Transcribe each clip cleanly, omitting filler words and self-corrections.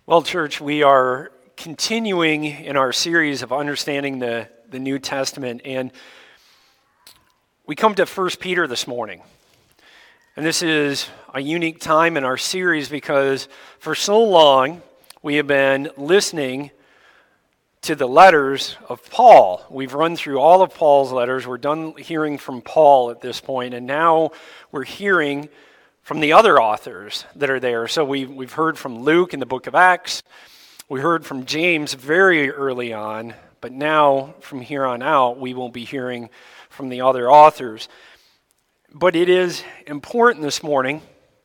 Well, church, we are continuing in our series of understanding the New Testament, and we come to 1 Peter this morning. And this is a unique time in our series because for so long we have been listening to the letters of Paul. We've run through all of Paul's letters. We're done hearing from Paul at this point, and now we're hearing from the other authors that are there. So we've heard from Luke in the book of Acts. We heard from James very early on, but now from here on out, we will be hearing from the other authors. But it is important this morning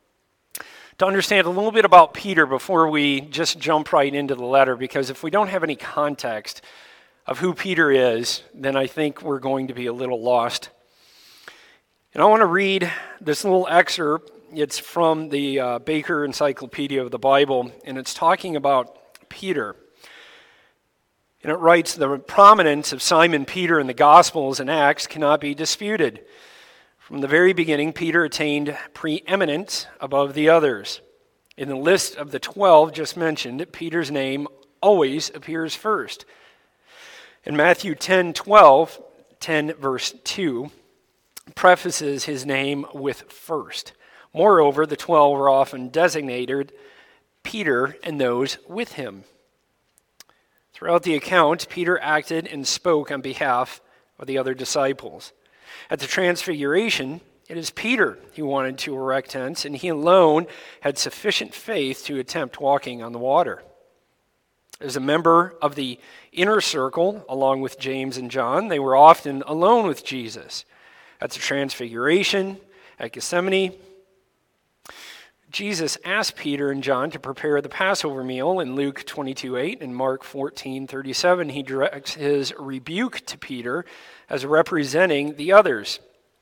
to understand a little bit about Peter before we just jump right into the letter, because if we don't have any context of who Peter is, then I think we're going to be a little lost. And I want to read this little excerpt. It's from the Baker Encyclopedia of the Bible, and it's talking about Peter. And it writes, "The prominence of Simon Peter in the Gospels and Acts cannot be disputed. From the very beginning, Peter attained preeminence above the others. In the list of the 12 just mentioned, Peter's name always appears first. In Matthew 10:12, 10 verse 2, prefaces his name with first. Moreover, the 12 were often designated Peter and those with him. Throughout the account, Peter acted and spoke on behalf of the other disciples. At the Transfiguration, it is Peter who wanted to erect tents, and he alone had sufficient faith to attempt walking on the water. As a member of the inner circle, along with James and John, they were often alone with Jesus. At the Transfiguration, at Gethsemane, Jesus asked Peter and John to prepare the Passover meal. In Luke 22:8 and Mark 14:37, he directs his rebuke to Peter as representing the others.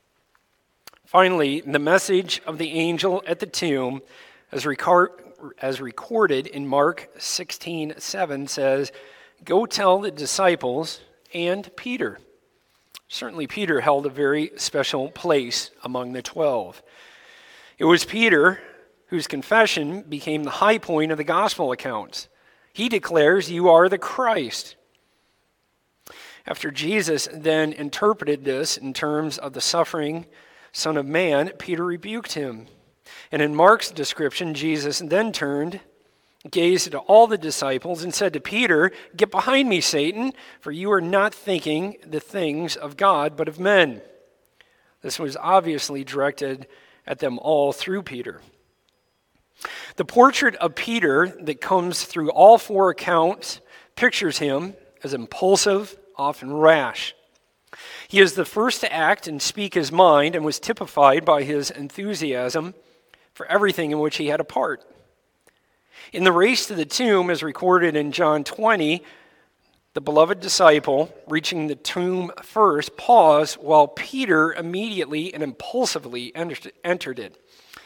Finally, the message of the angel at the tomb, as recorded in Mark 16:7, says, "Go tell the disciples and Peter." Certainly Peter held a very special place among the 12. It was Peter whose confession became the high point of the gospel accounts. He declares, "You are the Christ." After Jesus then interpreted this in terms of the suffering Son of Man, Peter rebuked him. And in Mark's description, Jesus then turned, gazed at all the disciples, and said to Peter, "Get behind me, Satan, for you are not thinking the things of God, but of men." This was obviously directed at them all through Peter. The portrait of Peter that comes through all four accounts pictures him as impulsive, often rash. He is the first to act and speak his mind and was typified by his enthusiasm for everything in which he had a part. In the race to the tomb, as recorded in John 20, the beloved disciple, reaching the tomb first, paused while Peter immediately and impulsively entered it.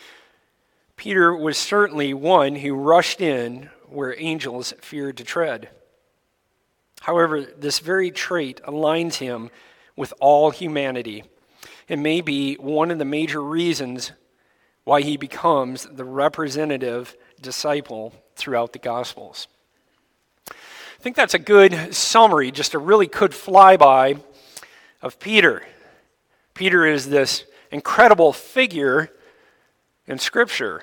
Peter was certainly one who rushed in where angels feared to tread. However, this very trait aligns him with all humanity and may be one of the major reasons why he becomes the representative disciple throughout the Gospels. I think that's a good summary, just a really good flyby of Peter. Peter is this incredible figure in Scripture.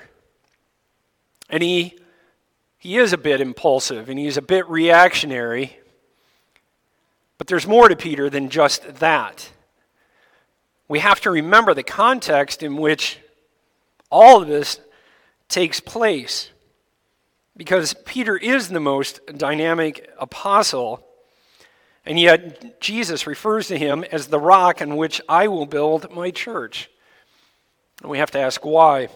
And he is a bit impulsive, and he's a bit reactionary. But there's more to Peter than just that. We have to remember the context in which all of this takes place. Because Peter is the most dynamic apostle, and yet Jesus refers to him as the rock on which I will build my church. And we have to ask why.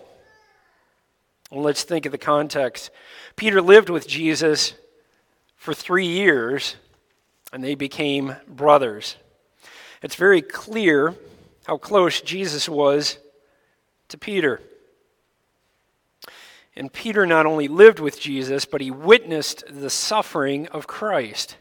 Well, let's think of the context. Peter lived with Jesus for 3 years, and they became brothers. It's very clear how close Jesus was to Peter. And Peter not only lived with Jesus, but he witnessed the suffering of Christ.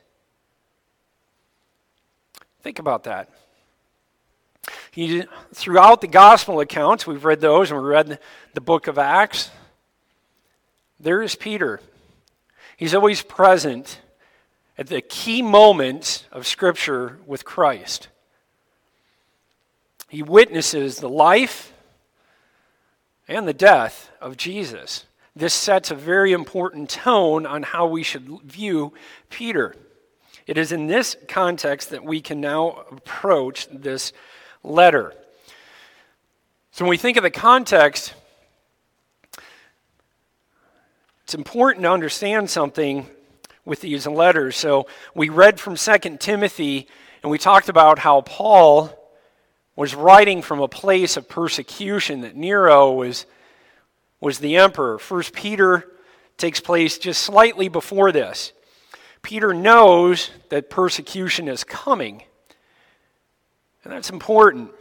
Think about that. Throughout the gospel accounts, we've read those, and we read the book of Acts, there is Peter. He's always present at the key moments of Scripture with Christ. He witnesses the life and the death of Jesus. This sets a very important tone on how we should view Peter. It is in this context that we can now approach this letter. So when we think of the context, it's important to understand something with these letters. So we read from 2 Timothy, and we talked about how Paul was writing from a place of persecution, that Nero was the emperor. 1 Peter takes place just slightly before this. Peter knows that persecution is coming, and that's important.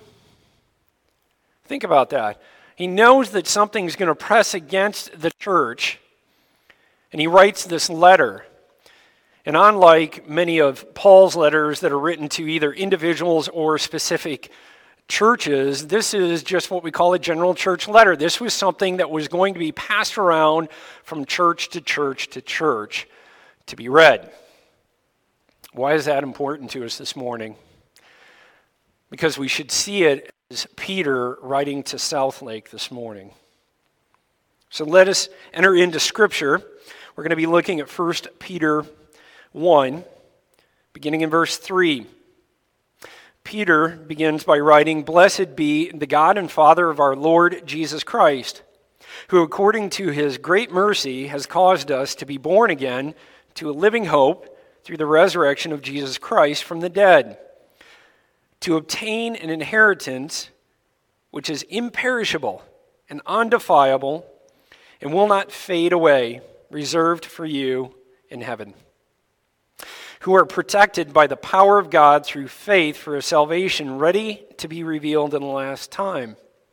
Think about that. He knows that something's going to press against the church, and he writes this letter. And unlike many of Paul's letters that are written to either individuals or specific churches, this is just what we call a general church letter. This was something that was going to be passed around from church to church to church to be read. Why is that important to us this morning? Because we should see it as Peter writing to Southlake this morning. So let us enter into Scripture. We're going to be looking at 1 Peter 1, beginning in verse 3. Peter begins by writing, "Blessed be the God and Father of our Lord Jesus Christ, who according to his great mercy has caused us to be born again to a living hope through the resurrection of Jesus Christ from the dead, to obtain an inheritance which is imperishable and undefilable and will not fade away, reserved for you in heaven, who are protected by the power of God through faith for a salvation ready to be revealed in the last time.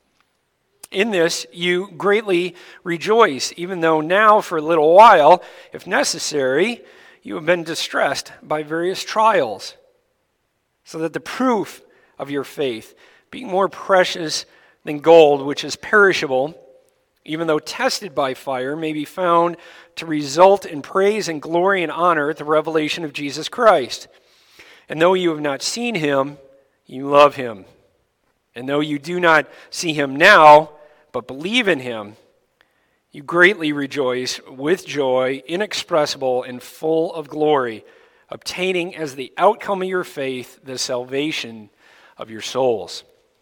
In this you greatly rejoice, even though now for a little while, if necessary, you have been distressed by various trials, so that the proof of your faith, being more precious than gold, which is perishable, even though tested by fire, may be found to result in praise and glory and honor at the revelation of Jesus Christ. And though you have not seen him, you love him. And though you do not see him now, but believe in him, you greatly rejoice with joy inexpressible and full of glory, obtaining as the outcome of your faith the salvation of your souls."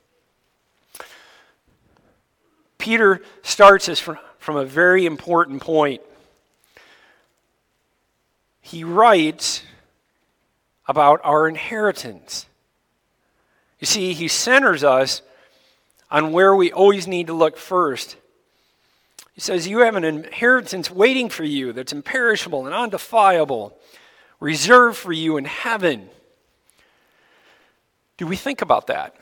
Peter starts us from a very important point. He writes about our inheritance. You see, he centers us on where we always need to look first. He says, you have an inheritance waiting for you that's imperishable and undefilable, reserved for you in heaven. Do we think about that?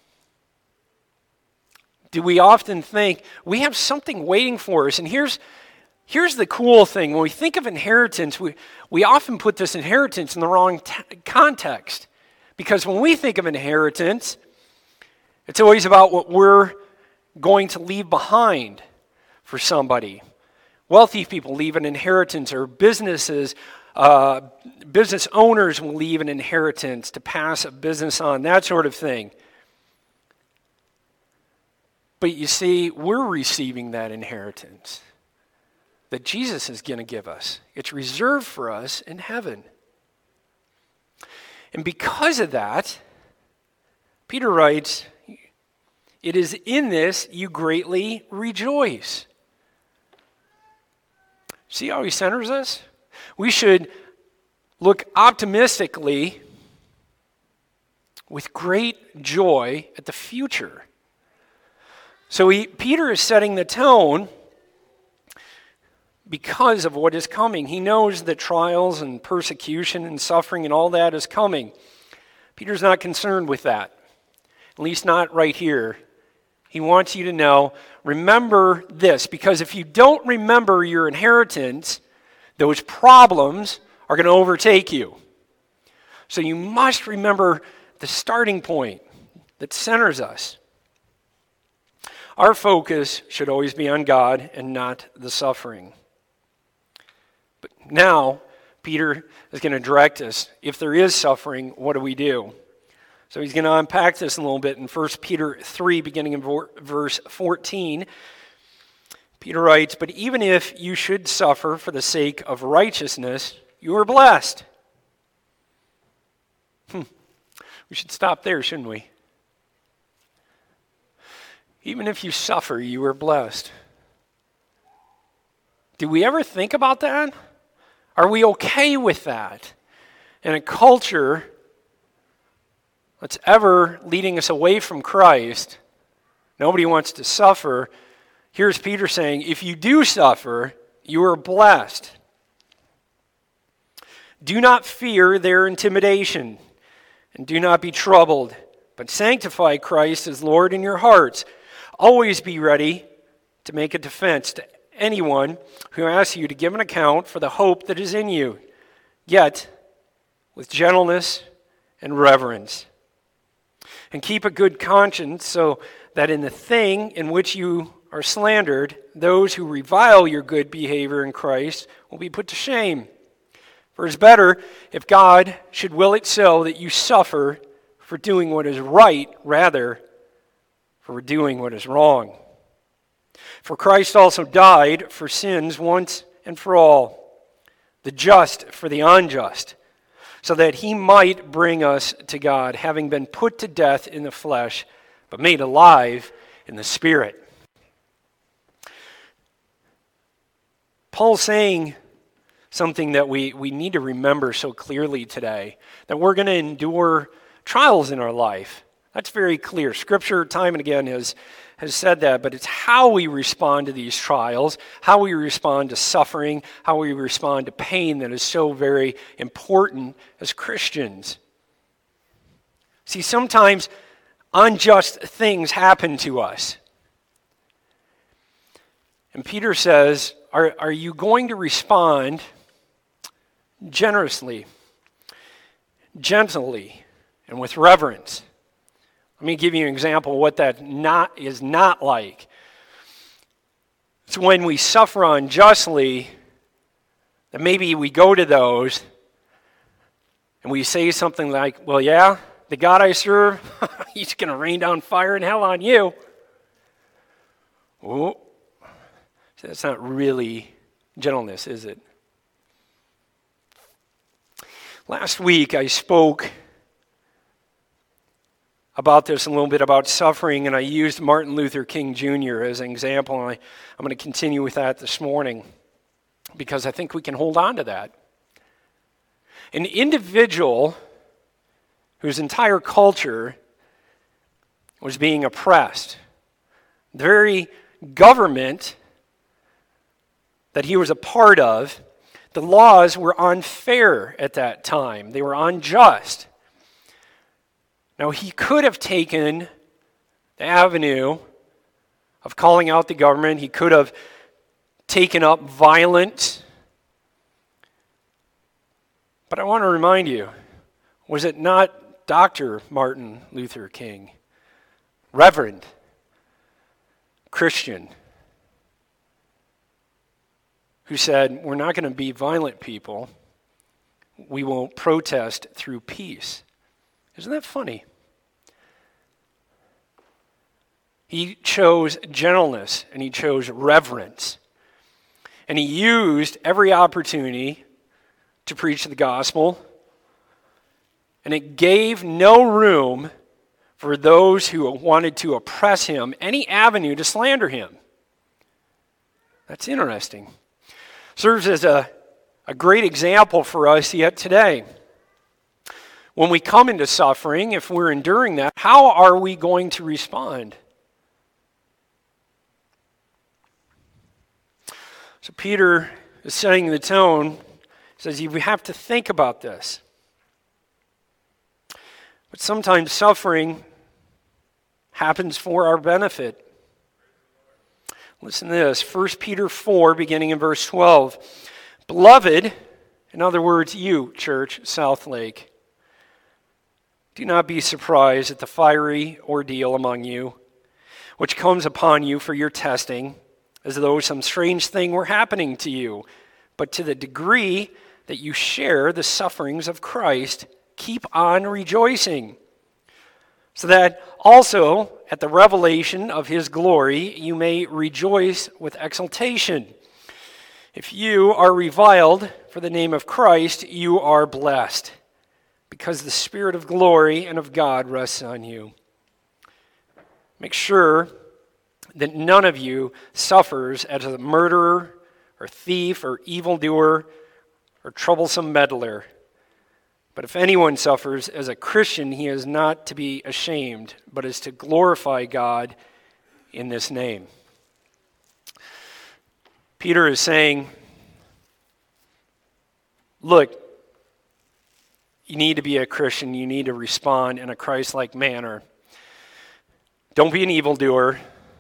Do we often think we have something waiting for us? And here's the cool thing. When we think of inheritance, we often put this inheritance in the wrong context. Because when we think of inheritance, it's always about what we're going to leave behind for somebody. Wealthy people leave an inheritance, or business owners will leave an inheritance to pass a business on, that sort of thing. But you see, we're receiving that inheritance that Jesus is going to give us. It's reserved for us in heaven. And because of that, Peter writes, it is in this you greatly rejoice. See how he centers us? We should look optimistically with great joy at the future. So Peter is setting the tone because of what is coming. He knows that trials and persecution and suffering and all that is coming. Peter's not concerned with that, at least not right here. He wants you to know, remember this, because if you don't remember your inheritance, those problems are going to overtake you. So you must remember the starting point that centers us. Our focus should always be on God and not the suffering. But now, Peter is going to direct us. If there is suffering, what do we do? So he's going to unpack this a little bit in 1 Peter 3, beginning in verse 14. Peter writes, "But even if you should suffer for the sake of righteousness, you are blessed." We should stop there, shouldn't we? Even if you suffer, you are blessed. Do we ever think about that? Are we okay with that? In a culture that's ever leading us away from Christ, nobody wants to suffer. Here's Peter saying, if you do suffer, you are blessed. Do not fear their intimidation, and do not be troubled, but sanctify Christ as Lord in your hearts. Always be ready to make a defense to anyone who asks you to give an account for the hope that is in you, yet with gentleness and reverence. And keep a good conscience, so that in the thing in which you are slandered, those who revile your good behavior in Christ will be put to shame. For it's better if God should will it so that you suffer for doing what is right rather for doing what is wrong. For Christ also died for sins once and for all, the just for the unjust, so that he might bring us to God, having been put to death in the flesh, but made alive in the Spirit. Paul's saying something that we need to remember so clearly today, that we're going to endure trials in our life. That's very clear. Scripture time and again has said that, but it's how we respond to these trials, how we respond to suffering, how we respond to pain that is so very important as Christians. See, sometimes unjust things happen to us. And Peter says, are you going to respond generously, gently, and with reverence? Let me give you an example of what that is not like. It's when we suffer unjustly that maybe we go to those and we say something like, well, yeah, the God I serve, he's going to rain down fire and hell on you. Oh, that's not really gentleness, is it? Last week I spoke about this a little bit, about suffering, and I used Martin Luther King Jr. as an example, and I'm going to continue with that this morning because I think we can hold on to that. An individual whose entire culture was being oppressed, the very government that he was a part of, the laws were unfair at that time. They were unjust. Now, he could have taken the avenue of calling out the government. He could have taken up violence. But I want to remind you, was it not Dr. Martin Luther King, Reverend, Christian, who said, we're not going to be violent people. We will protest through peace. Isn't that funny? He chose gentleness and he chose reverence. And he used every opportunity to preach the gospel. And it gave no room for those who wanted to oppress him, any avenue to slander him. That's interesting. Serves as a great example for us yet today. When we come into suffering, if we're enduring that, how are we going to respond? So Peter is setting the tone. He says you have to think about this. But sometimes suffering happens for our benefit. Listen to this, 1 Peter 4, beginning in verse 12. Beloved, in other words, you, church, Southlake, do not be surprised at the fiery ordeal among you, which comes upon you for your testing, as though some strange thing were happening to you. but to the degree that you share the sufferings of Christ, keep on rejoicing, so that also at the revelation of his glory you may rejoice with exultation. If you are reviled for the name of Christ, you are blessed, because the Spirit of glory and of God rests on you. Make sure that none of you suffers as a murderer or thief or evildoer or troublesome meddler. But if anyone suffers as a Christian, he is not to be ashamed, but is to glorify God in this name. Peter is saying, look, you need to be a Christian. You need to respond in a Christ-like manner. Don't be an evildoer.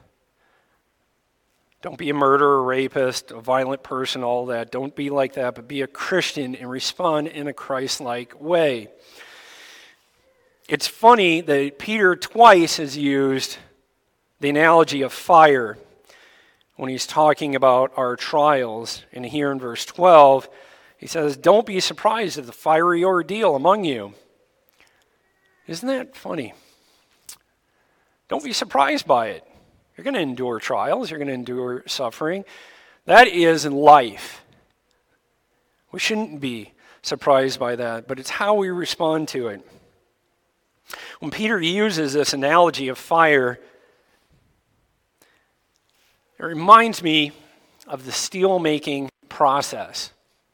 Don't be a murderer, rapist, a violent person, all that. Don't be like that, but be a Christian and respond in a Christ-like way. It's funny that Peter twice has used the analogy of fire when he's talking about our trials. And here in verse 12, he says, don't be surprised at the fiery ordeal among you. Isn't that funny? Don't be surprised by it. You're going to endure trials. You're going to endure suffering. That is in life. We shouldn't be surprised by that, but it's how we respond to it. When Peter uses this analogy of fire, it reminds me of the steel-making process.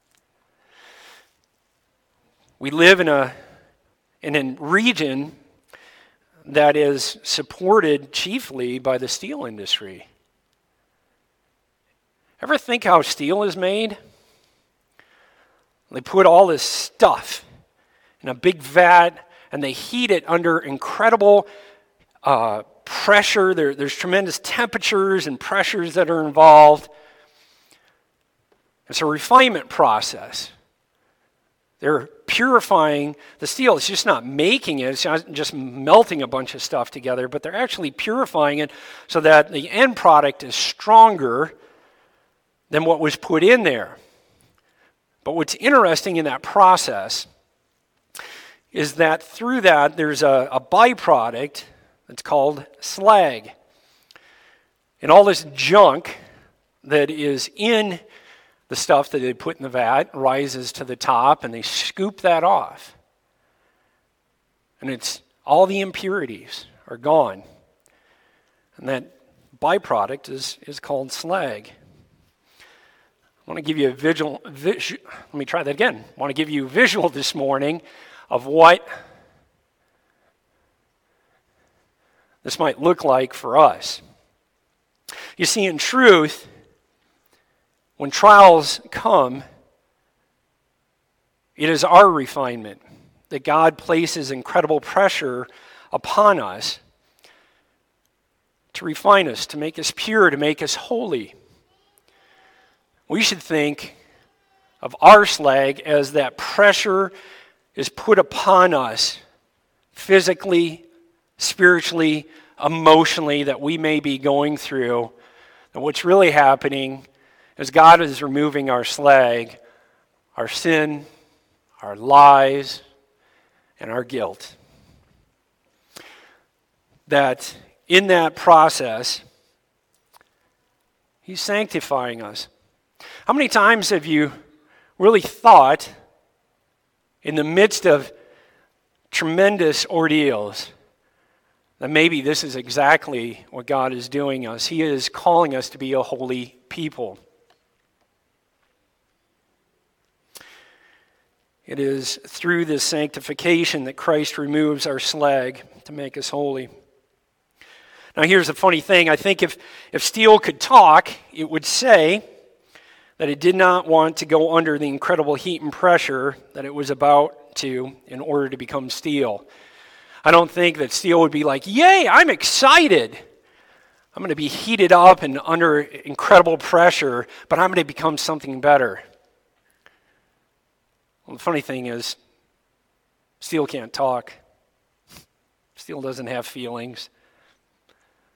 We live in a region that is supported chiefly by the steel industry. Ever think how steel is made? They put all this stuff in a big vat and they heat it under incredible pressure. There's tremendous temperatures and pressures that are involved. It's a refinement process. They're purifying the steel. It's just not making it. It's not just melting a bunch of stuff together, but they're actually purifying it so that the end product is stronger than what was put in there. But what's interesting in that process is that through that there's a byproduct that's called slag. And all this junk that is in the stuff that they put in the vat rises to the top, and they scoop that off. And it's all the impurities are gone. And that byproduct is called slag. I want to give you a visual. Let me try that again. I want to give you a visual this morning of what this might look like for us. You see, in truth, when trials come, it is our refinement that God places incredible pressure upon us to refine us, to make us pure, to make us holy. We should think of our slag as that pressure is put upon us physically, spiritually, emotionally, that we may be going through. And what's really happening is God is removing our slag, our sin, our lies, and our guilt. That in that process, He's sanctifying us. How many times have you really thought, in the midst of tremendous ordeals, that maybe this is exactly what God is doing us? He is calling us to be a holy people. It is through this sanctification that Christ removes our slag to make us holy. Now here's the funny thing. I think if steel could talk, it would say that it did not want to go under the incredible heat and pressure that it was about to in order to become steel. I don't think that steel would be like, yay, I'm excited. I'm going to be heated up and under incredible pressure, but I'm going to become something better. Well, the funny thing is, steel can't talk. Steel doesn't have feelings.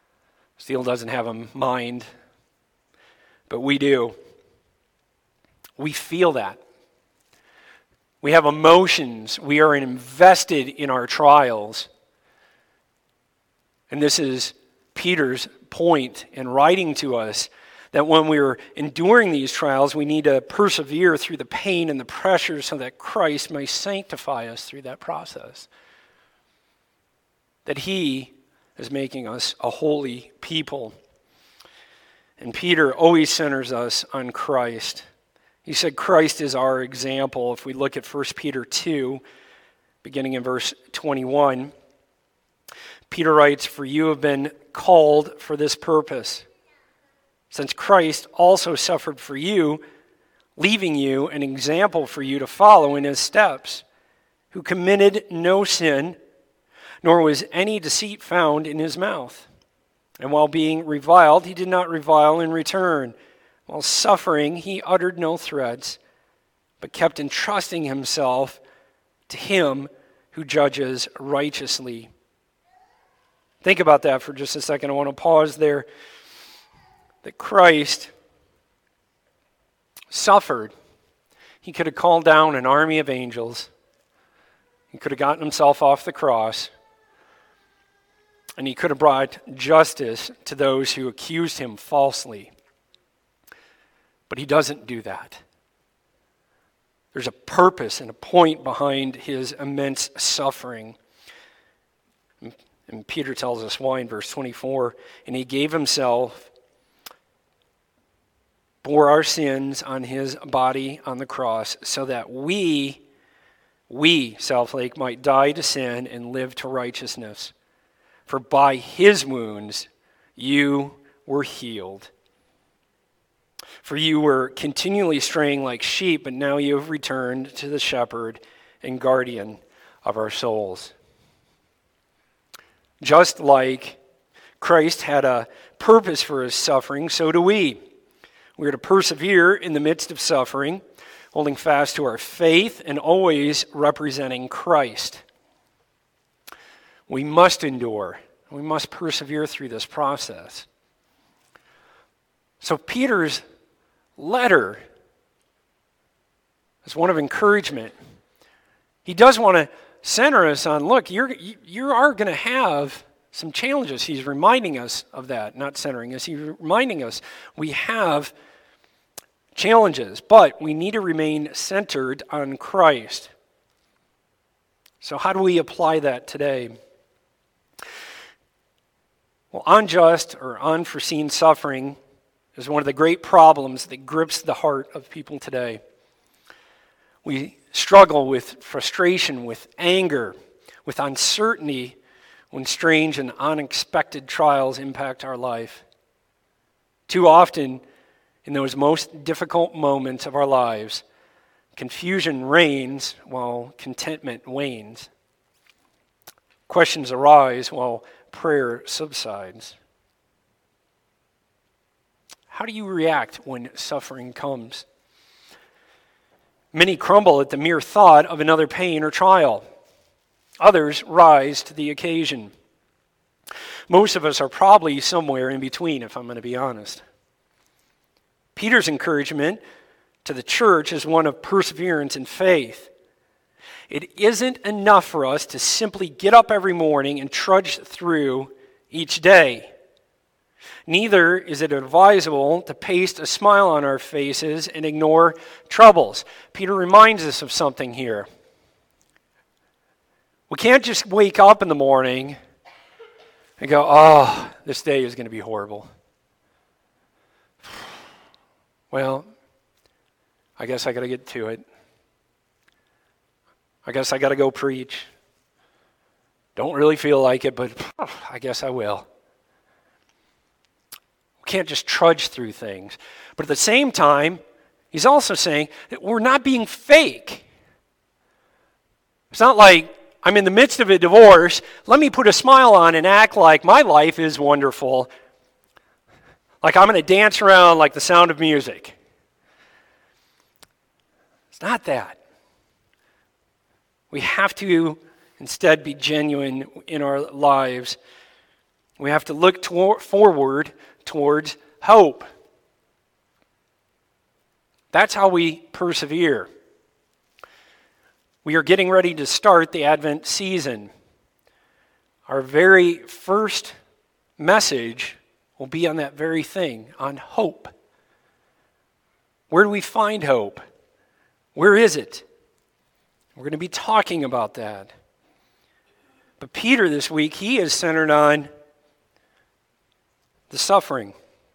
Steel doesn't have a mind, but we do. We feel that. We have emotions. We are invested in our trials. And this is Peter's point in writing to us, that when we're enduring these trials, we need to persevere through the pain and the pressure so that Christ may sanctify us through that process. That he is making us a holy people. And Peter always centers us on Christ. He said Christ is our example. If we look at 1 Peter 2, beginning in verse 21, Peter writes, "For you have been called for this purpose, since Christ also suffered for you, leaving you an example for you to follow in his steps, who committed no sin, nor was any deceit found in his mouth. And while being reviled, he did not revile in return. While suffering, he uttered no threats, but kept entrusting himself to him who judges righteously." Think about that for just a second. I want to pause there. That Christ suffered. He could have called down an army of angels. He could have gotten himself off the cross. And he could have brought justice to those who accused him falsely. But he doesn't do that. There's a purpose and a point behind his immense suffering. And Peter tells us why in verse 24. "And he gave himself, bore our sins on his body on the cross, so that we, Southlake, might die to sin and live to righteousness. For by his wounds you were healed. For you were continually straying like sheep, but now you have returned to the shepherd and guardian of our souls." Just like Christ had a purpose for his suffering, so do we. We are to persevere in the midst of suffering, holding fast to our faith and always representing Christ. We must endure. We must persevere through this process. So Peter's letter is one of encouragement. He does want to center us on, look, you are going to have some challenges. He's reminding us of that, not centering us. He's reminding us we have challenges, but we need to remain centered on Christ. So how do we apply that today? Well, unjust or unforeseen suffering is one of the great problems that grips the heart of people today. We struggle with frustration, with anger, with uncertainty when strange and unexpected trials impact our life. Too often, in those most difficult moments of our lives, confusion reigns while contentment wanes. Questions arise while prayer subsides. How do you react when suffering comes? Many crumble at the mere thought of another pain or trial. Others rise to the occasion. Most of us are probably somewhere in between, if I'm going to be honest. Peter's encouragement to the church is one of perseverance and faith. It isn't enough for us to simply get up every morning and trudge through each day. Neither is it advisable to paste a smile on our faces and ignore troubles. Peter reminds us of something here. We can't just wake up in the morning and go, oh, this day is going to be horrible. Well, I guess I got to get to it. I guess I got to go preach. Don't really feel like it, but I guess I will. We can't just trudge through things. But at the same time, he's also saying that we're not being fake. It's not like I'm in the midst of a divorce. Let me put a smile on and act like my life is wonderful. Like I'm going to dance around like the Sound of Music. It's not that. We have to instead be genuine in our lives. We have to look forward towards hope. That's how we persevere. We are getting ready to start the Advent season. Our very first message will be on that very thing, on hope. Where do we find hope? Where is it? We're going to be talking about that. But Peter this week, he is centered on the suffering.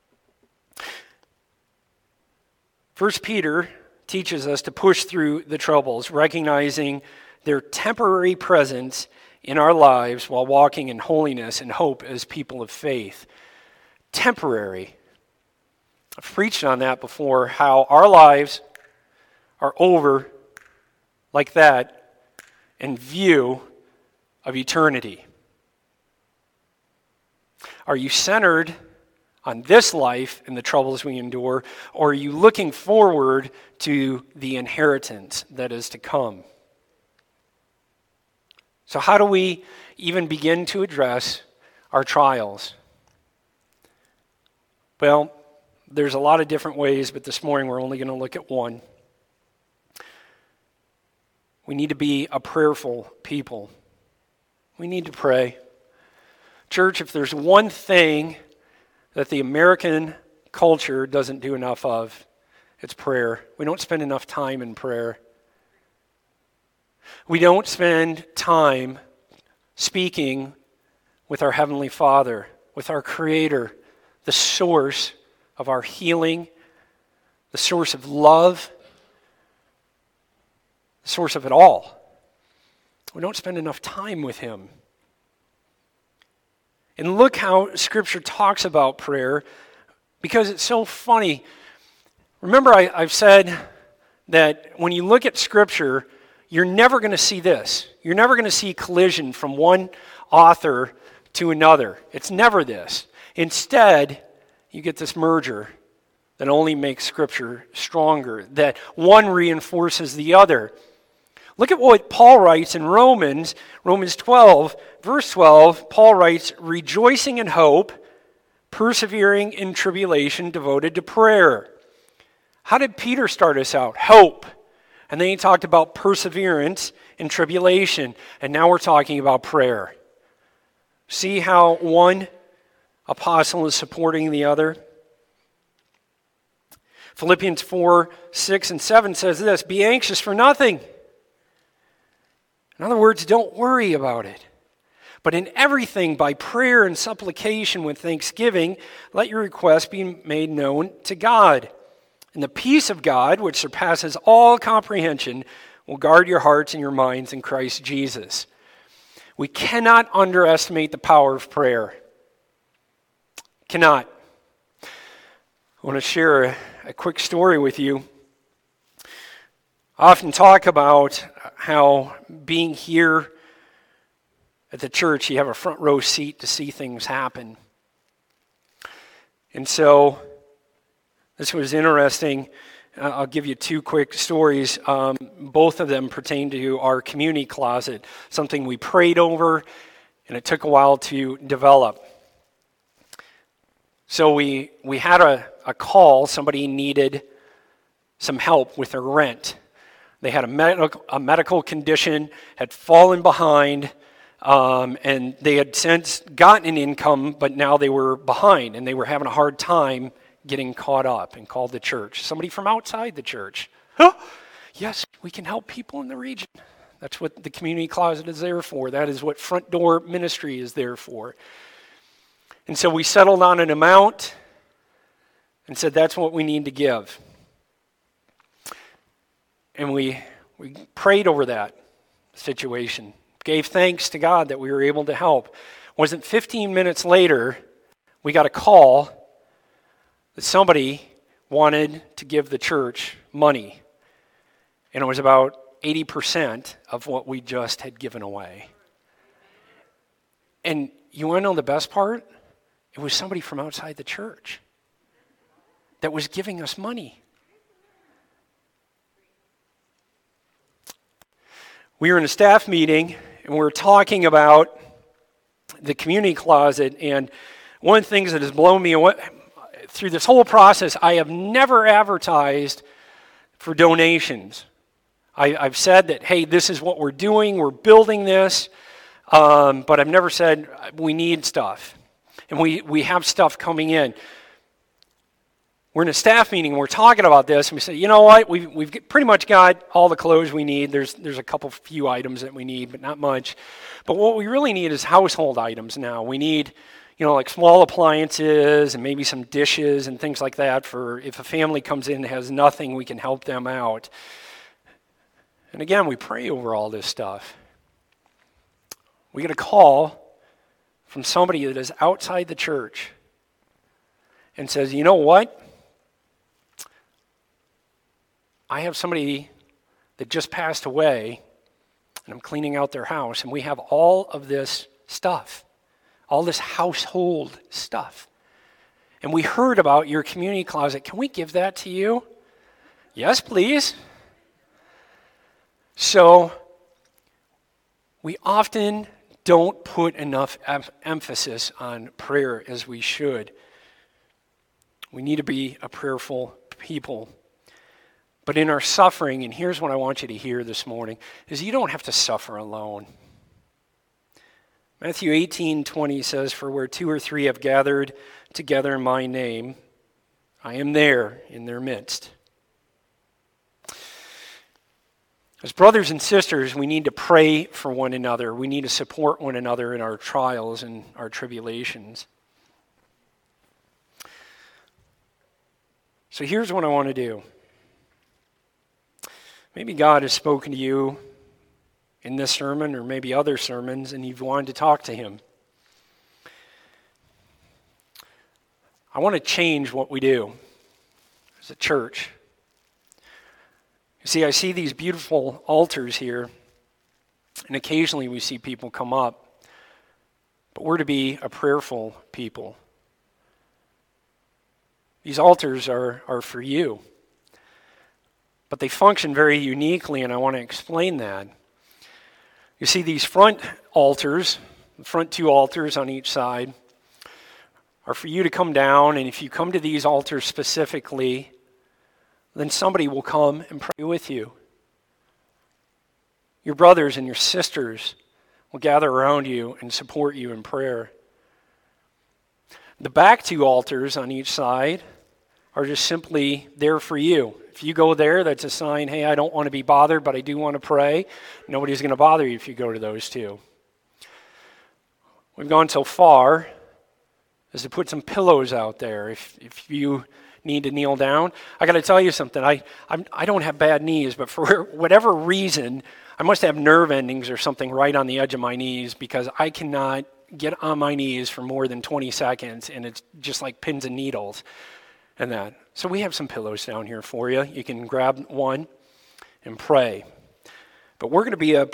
1 Peter teaches us to push through the troubles, recognizing their temporary presence in our lives while walking in holiness and hope as people of faith. Temporary. I've preached on that before, how our lives are over like that in view of eternity. Are you centered on this life and the troubles we endure, or are you looking forward to the inheritance that is to come? So how do we even begin to address our trials? Well, there's a lot of different ways, but this morning we're only going to look at one. We need to be a prayerful people. We need to pray. Church, if there's one thing that the American culture doesn't do enough of, it's prayer. We don't spend enough time in prayer. We don't spend time speaking with our Heavenly Father, with our Creator, the source of our healing, the source of love, the source of it all. We don't spend enough time with Him. And look how Scripture talks about prayer, because it's so funny. Remember, I've said that when you look at Scripture, you're never going to see this. You're never going to see collision from one author to another. It's never this. Instead, you get this merger that only makes Scripture stronger, that one reinforces the other. Look at what Paul writes in Romans 12, verse 12. Paul writes, rejoicing in hope, persevering in tribulation, devoted to prayer. How did Peter start us out? Hope. And then he talked about perseverance in tribulation. And now we're talking about prayer. See how one apostle is supporting the other? Philippians 4, 6, and 7 says this, be anxious for nothing. In other words, don't worry about it. But in everything, by prayer and supplication with thanksgiving, let your requests be made known to God. And the peace of God, which surpasses all comprehension, will guard your hearts and your minds in Christ Jesus. We cannot underestimate the power of prayer. Cannot. I want to share a quick story with you. I often talk about how being here at the church, you have a front row seat to see things happen. And so, this was interesting. I'll give you two quick stories. Both of them pertain to our community closet, something we prayed over, and it took a while to develop. So we had a call. Somebody needed some help with their rent. They had a medical condition, had fallen behind, and they had since gotten an income, but now they were behind, and they were having a hard time getting caught up, and called the church. Somebody from outside the church. Oh, yes, we can help people in the region. That's what the community closet is there for. That is what front door ministry is there for. And so we settled on an amount and said that's what we need to give. And we prayed over that situation. Gave thanks to God that we were able to help. Wasn't 15 minutes later, we got a call that somebody wanted to give the church money. And it was about 80% of what we just had given away. And you want to know the best part? It was somebody from outside the church that was giving us money. We were in a staff meeting, and we were talking about the community closet, and one of the things that has blown me away through this whole process, I have never advertised for donations. I've said that, hey, this is what we're doing, we're building this, but I've never said we need stuff. And we have stuff coming in. We're in a staff meeting, we're talking about this, and we say, you know what, we've pretty much got all the clothes we need. There's a few items that we need, but not much. But what we really need is household items now. We need, like small appliances and maybe some dishes and things like that for if a family comes in and has nothing, we can help them out. And again, we pray over all this stuff. We get a call from somebody that is outside the church and says, you know what? I have somebody that just passed away, and I'm cleaning out their house, and we have all of this stuff, all this household stuff. And we heard about your community closet. Can we give that to you? Yes, please. So we often don't put enough emphasis on prayer as we should. We need to be a prayerful people. But in our suffering, and here's what I want you to hear this morning, is you don't have to suffer alone. Matthew 18:20 says, "For where 2 or 3 have gathered together in my name, I am there in their midst." As brothers and sisters, we need to pray for one another. We need to support one another in our trials and our tribulations. So here's what I want to do. Maybe God has spoken to you in this sermon or maybe other sermons, and you've wanted to talk to him. I want to change what we do as a church. You see, I see these beautiful altars here, and occasionally we see people come up, but we're to be a prayerful people. These altars are for you, but they function very uniquely, and I want to explain that. You see, these front altars, the front 2 altars on each side, are for you to come down, and if you come to these altars specifically, then somebody will come and pray with you. Your brothers and your sisters will gather around you and support you in prayer. The back 2 altars on each side are just simply there for you. If you go there, that's a sign, hey, I don't want to be bothered, but I do want to pray. Nobody's going to bother you if you go to those 2. We've gone so far as to put some pillows out there. If you need to kneel down, I got to tell you something. I don't have bad knees, but for whatever reason, I must have nerve endings or something right on the edge of my knees because I cannot get on my knees for more than 20 seconds, and it's just like pins and needles and that. So we have some pillows down here for you. You can grab one and pray. But we're going to be a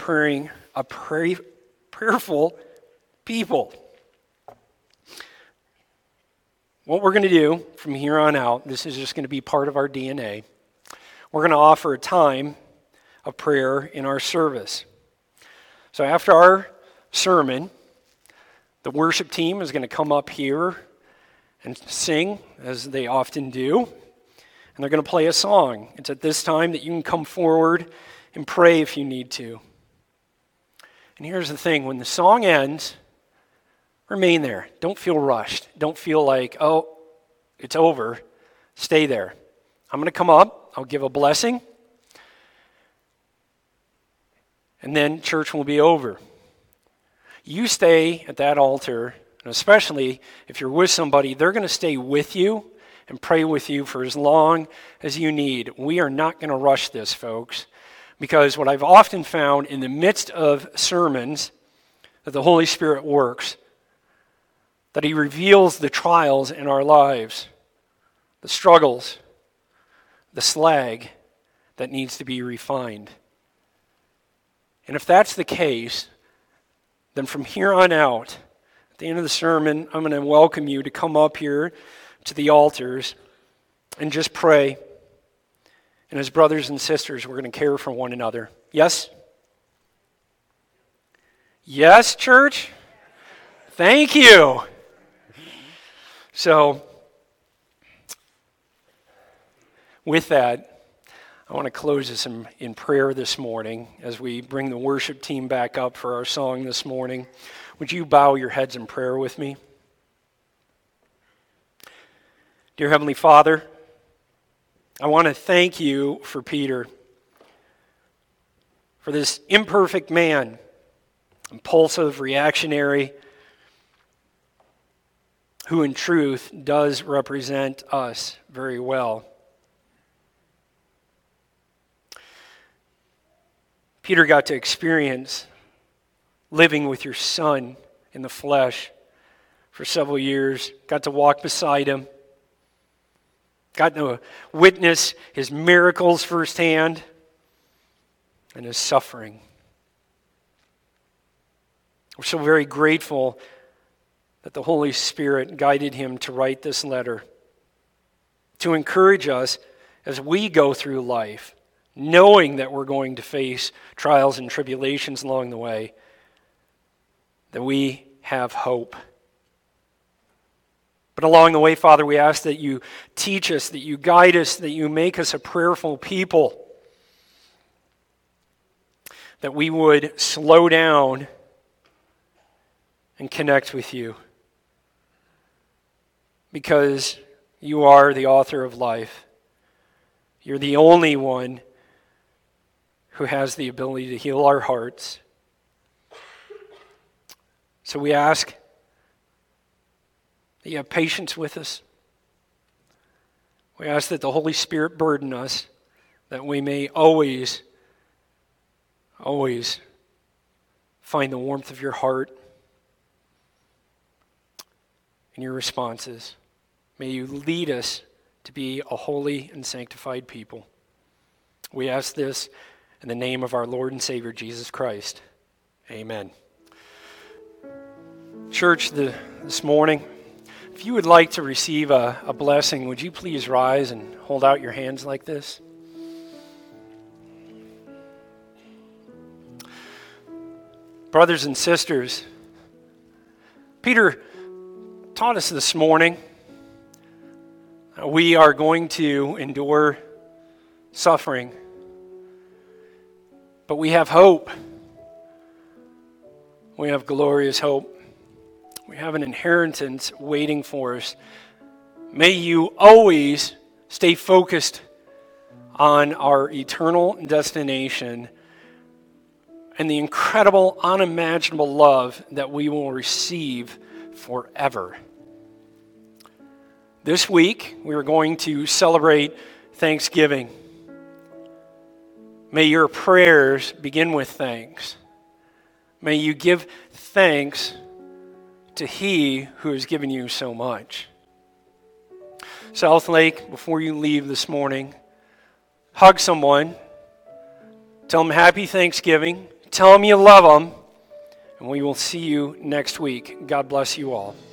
prayerful people. What we're going to do from here on out, this is just going to be part of our DNA. We're going to offer a time of prayer in our service. So after our sermon, the worship team is going to come up here and sing, as they often do, and they're going to play a song. It's at this time that you can come forward and pray if you need to. And here's the thing, when the song ends, remain there. Don't feel rushed. Don't feel like, oh, it's over. Stay there. I'm going to come up. I'll give a blessing. And then church will be over. You stay at that altar, and especially if you're with somebody, they're going to stay with you and pray with you for as long as you need. We are not going to rush this, folks, because what I've often found in the midst of sermons that the Holy Spirit works, that he reveals the trials in our lives, the struggles, the slag that needs to be refined. And if that's the case, then from here on out, at the end of the sermon, I'm going to welcome you to come up here to the altars and just pray. And as brothers and sisters, we're going to care for one another. Yes? Yes, church? Thank you. So, with that, I want to close this in prayer this morning as we bring the worship team back up for our song this morning. Would you bow your heads in prayer with me? Dear Heavenly Father, I want to thank you for Peter, for this imperfect man, impulsive, reactionary, who in truth does represent us very well. Peter got to experience living with your Son in the flesh for several years, got to walk beside him, got to witness his miracles firsthand and his suffering. We're so very grateful that the Holy Spirit guided him to write this letter, to encourage us as we go through life, knowing that we're going to face trials and tribulations along the way, that we have hope. But along the way, Father, we ask that you teach us, that you guide us, that you make us a prayerful people, that we would slow down and connect with you, because you are the author of life. You're the only one who has the ability to heal our hearts. So we ask that you have patience with us. We ask that the Holy Spirit burden us, that we may always find the warmth of your heart in your responses. May you lead us to be a holy and sanctified people. We ask this in the name of our Lord and Savior, Jesus Christ. Amen. Church, this morning, if you would like to receive a blessing, would you please rise and hold out your hands like this? Brothers and sisters, Peter taught us this morning we are going to endure suffering, but we have hope. We have glorious hope. We have an inheritance waiting for us. May you always stay focused on our eternal destination and the incredible, unimaginable love that we will receive forever. This week, we are going to celebrate Thanksgiving. May your prayers begin with thanks. May you give thanks to He who has given you so much. Southlake, before you leave this morning, hug someone. Tell them Happy Thanksgiving. Tell them you love them. And we will see you next week. God bless you all.